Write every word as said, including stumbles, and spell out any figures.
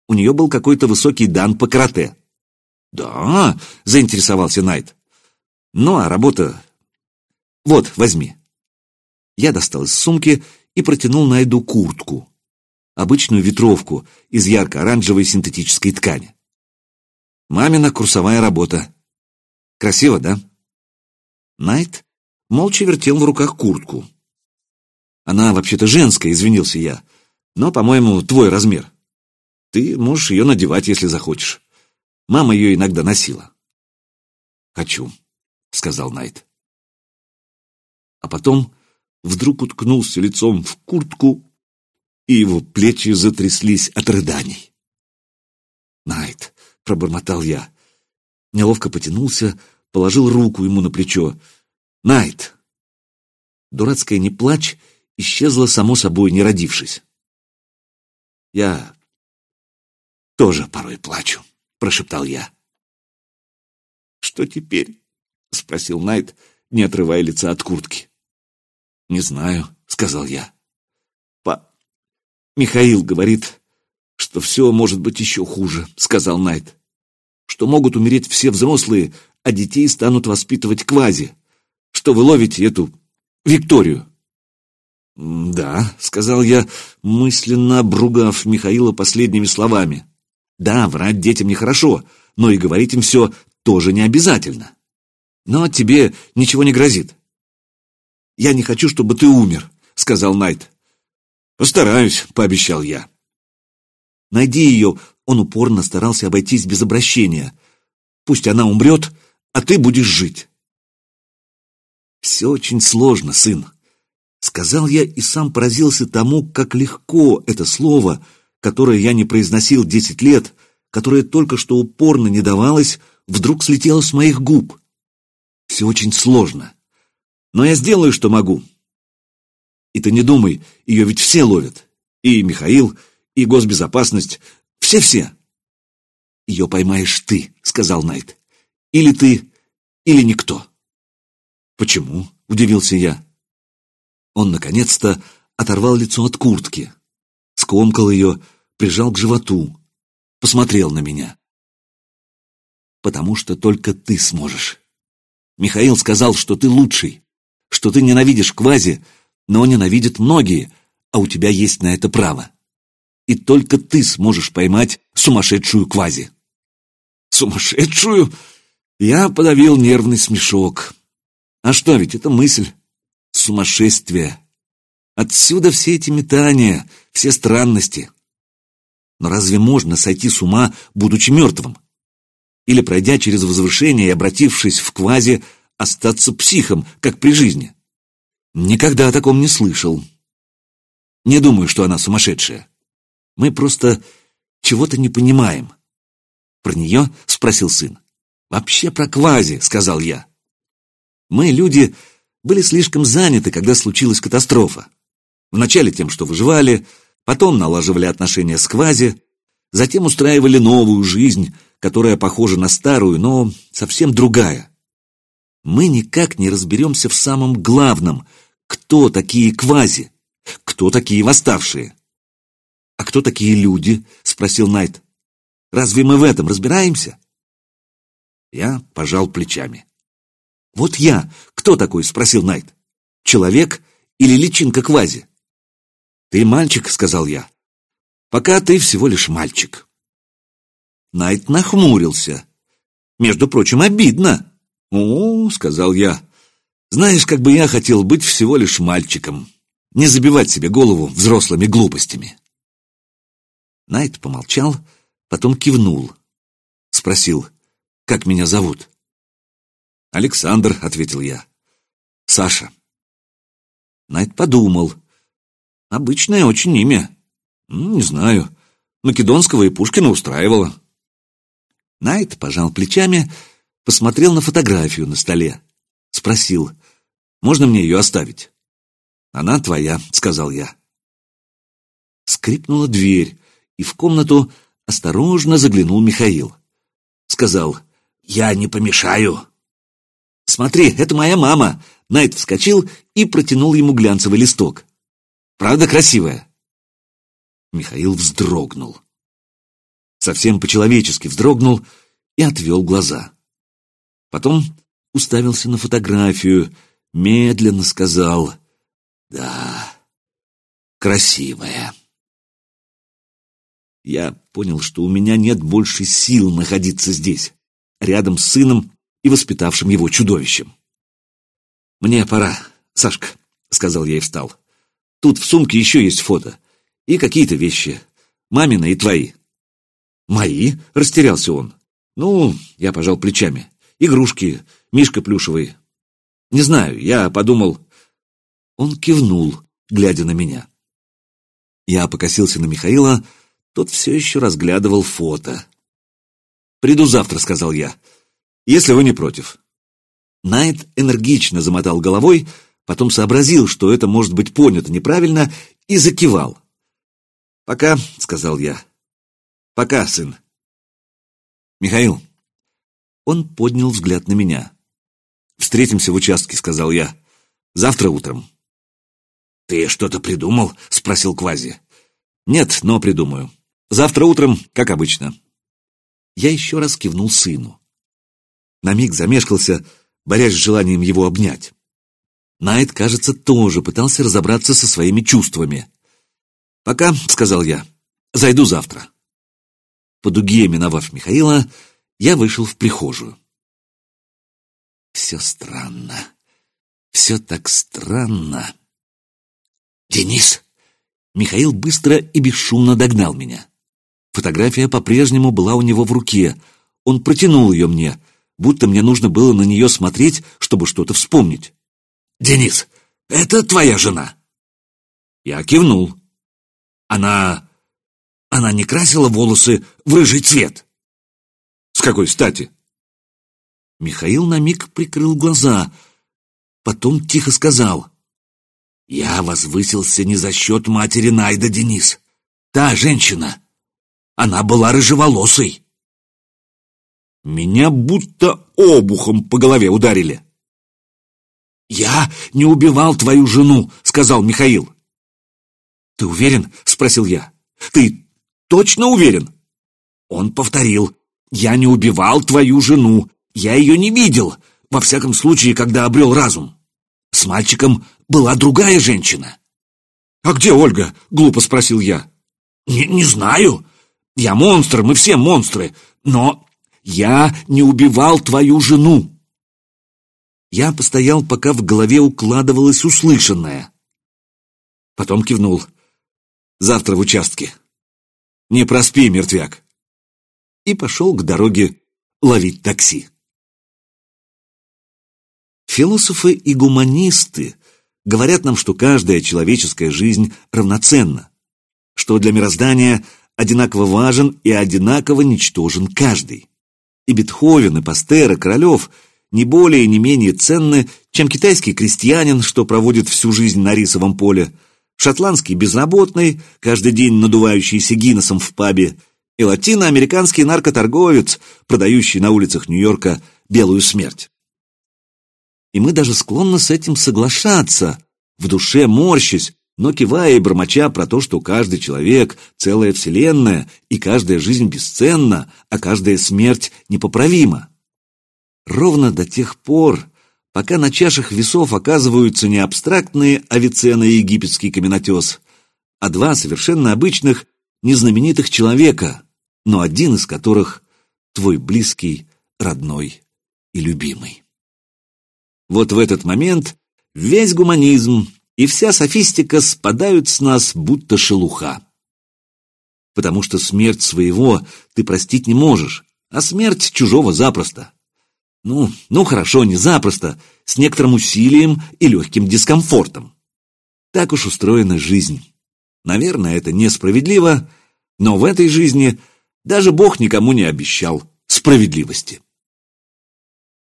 У нее был какой-то высокий дан по карате. «Да?» — заинтересовался Найт. «Ну, а работа... Вот, возьми». Я достал из сумки и протянул Найту куртку. Обычную ветровку из ярко-оранжевой синтетической ткани. Мамина курсовая работа. Красиво, да? Найт молча вертел в руках куртку. Она вообще-то женская, извинился я, но, по-моему, твой размер. Ты можешь ее надевать, если захочешь. Мама ее иногда носила. «Хочу», — сказал Найт. А потом вдруг уткнулся лицом в куртку, и его плечи затряслись от рыданий. «Найт», — пробормотал я, неловко потянулся, положил руку ему на плечо. «Найт!» Дурацкая «не плачь» исчезла само собой, не родившись. «Я тоже порой плачу», — прошептал я. «Что теперь?» — спросил Найт, не отрывая лица от куртки. «Не знаю», — сказал я. «Па... Михаил говорит, что все может быть еще хуже», — сказал Найт. «Что могут умереть все взрослые, а детей станут воспитывать квази. Что вы ловите эту Викторию». «Да», — сказал я, мысленно обругав Михаила последними словами. «Да, врать детям нехорошо, но и говорить им все тоже не обязательно. Но тебе ничего не грозит». «Я не хочу, чтобы ты умер», — сказал Найт. «Постараюсь», — пообещал я. «Найди ее», — он упорно старался обойтись без обращения. «Пусть она умрет, а ты будешь жить». «Все очень сложно, сын», — сказал я и сам поразился тому, как легко это слово, которое я не произносил десять лет, которое только что упорно не давалось, вдруг слетело с моих губ. «Все очень сложно. Но я сделаю, что могу. И ты не думай, ее ведь все ловят. И Михаил, и госбезопасность, все-все». «Ее поймаешь ты», — сказал Найт. «Или ты, или никто». «Почему?» — удивился я. Он, наконец-то, оторвал лицо от куртки, скомкал ее, прижал к животу, посмотрел на меня. «Потому что только ты сможешь. Михаил сказал, что ты лучший, что ты ненавидишь квази, но ненавидят многие, а у тебя есть на это право. И только ты сможешь поймать сумасшедшую квази». «Сумасшедшую?» Я подавил нервный смешок. А что, ведь это мысль. Сумасшествие. Отсюда все эти метания, все странности. Но разве можно сойти с ума, будучи мертвым? Или, пройдя через возвышение и обратившись в квази, остаться психом, как при жизни? Никогда о таком не слышал. Не думаю, что она сумасшедшая. Мы просто чего-то не понимаем. «Про нее?» — спросил сын. «Вообще про квази», — сказал я. Мы, люди, были слишком заняты, когда случилась катастрофа. Вначале тем, что выживали, потом налаживали отношения с квази, затем устраивали новую жизнь, которая похожа на старую, но совсем другая. Мы никак не разберемся в самом главном, кто такие квази, кто такие восставшие. «А кто такие люди?» — спросил Найт. «Разве мы в этом разбираемся?» Я пожал плечами. «Вот я, кто такой?» — спросил Найт. «Человек или личинка квази?» «Ты мальчик», — сказал я. «Пока ты всего лишь мальчик». Найт нахмурился. «Между прочим, обидно». «О, — сказал я, — знаешь, как бы я хотел быть всего лишь мальчиком, не забивать себе голову взрослыми глупостями». Найт помолчал, потом кивнул. Спросил, как меня зовут. «Александр», — ответил я. «Саша». Найт подумал. «Обычное очень имя. Не знаю. Македонского и Пушкина устраивало». Найт пожал плечами, посмотрел на фотографию на столе. Спросил, можно мне ее оставить? «Она твоя», — сказал я. Скрипнула дверь, и в комнату осторожно заглянул Михаил. Сказал, «Я не помешаю». «Смотри, это моя мама!» Найт вскочил и протянул ему глянцевый листок. «Правда красивая?» Михаил вздрогнул. совсем по-человечески вздрогнул и отвел глаза. Потом уставился на фотографию, медленно сказал: «Да, красивая». Я понял, что у меня нет больше сил находиться здесь, рядом с сыном и воспитавшим его чудовищем. «Мне пора, Сашка», — сказал я и встал. «Тут в сумке еще есть фото и какие-то вещи, мамины и твои». «Мои?» — растерялся он. «Ну, я пожал плечами. Игрушки, мишка плюшевый. Не знаю, я подумал...» Он кивнул, глядя на меня. Я покосился на Михаила, тот все еще разглядывал фото. «Приду завтра», — сказал я, — «если вы не против». Найт энергично замотал головой, потом сообразил, что это может быть понято неправильно, и закивал. «Пока», — сказал я. «Пока, сын». «Михаил». Он поднял взгляд на меня. «Встретимся в участке», — сказал я. «Завтра утром». «Ты что-то придумал?» — спросил Квази. «Нет, но придумаю. Завтра утром, как обычно». Я еще раз кивнул сыну. На миг замешкался, борясь с желанием его обнять. Найт, кажется, тоже пытался разобраться со своими чувствами. «Пока», — сказал я, — «зайду завтра». По дуге, миновав Михаила, я вышел в прихожую. Все странно. Все так странно. «Денис!» Михаил быстро и бесшумно догнал меня. Фотография по-прежнему была у него в руке. Он протянул ее мне, будто мне нужно было на нее смотреть, чтобы что-то вспомнить. «Денис, это твоя жена?» Я кивнул. «Она... она не красила волосы в рыжий цвет?» «С какой стати?» Михаил на миг прикрыл глаза, потом тихо сказал: «Я возвысился не за счет матери Найда, Денис. Та женщина, она была рыжеволосой». Меня будто обухом по голове ударили. «Я не убивал твою жену», — сказал Михаил. «Ты уверен?» — спросил я. «Ты точно уверен?» Он повторил: «Я не убивал твою жену. Я ее не видел, во всяком случае, когда обрел разум. С мальчиком была другая женщина». «А где Ольга?» — глупо спросил я. «Не, не знаю. Я монстр, мы все монстры. Но я не убивал твою жену». Я постоял, пока в голове укладывалось услышанное. Потом кивнул. «Завтра в участке. Не проспи, мертвяк». И пошел к дороге ловить такси. Философы и гуманисты говорят нам, что каждая человеческая жизнь равноценна, что для мироздания одинаково важен и одинаково ничтожен каждый. И Бетховен, и Пастер, и Королев не более и не менее ценны, чем китайский крестьянин, что проводит всю жизнь на рисовом поле, шотландский безработный, каждый день надувающийся Гиннесом в пабе, и латиноамериканский наркоторговец, продающий на улицах Нью-Йорка белую смерть. И мы даже склонны с этим соглашаться, в душе морщась, но кивая и бормоча про то, что каждый человек — целая вселенная, и каждая жизнь бесценна, а каждая смерть непоправима. Ровно до тех пор, пока на чашах весов оказываются не абстрактные Авиценна и египетский каменотес, а два совершенно обычных, незнаменитых человека, но один из которых — твой близкий, родной и любимый. Вот в этот момент весь гуманизм и вся софистика спадают с нас, будто шелуха. Потому что смерть своего ты простить не можешь, а смерть чужого запросто. Ну, ну хорошо, не запросто, с некоторым усилием и легким дискомфортом. Так уж устроена жизнь. Наверное, это несправедливо, но в этой жизни даже Бог никому не обещал справедливости.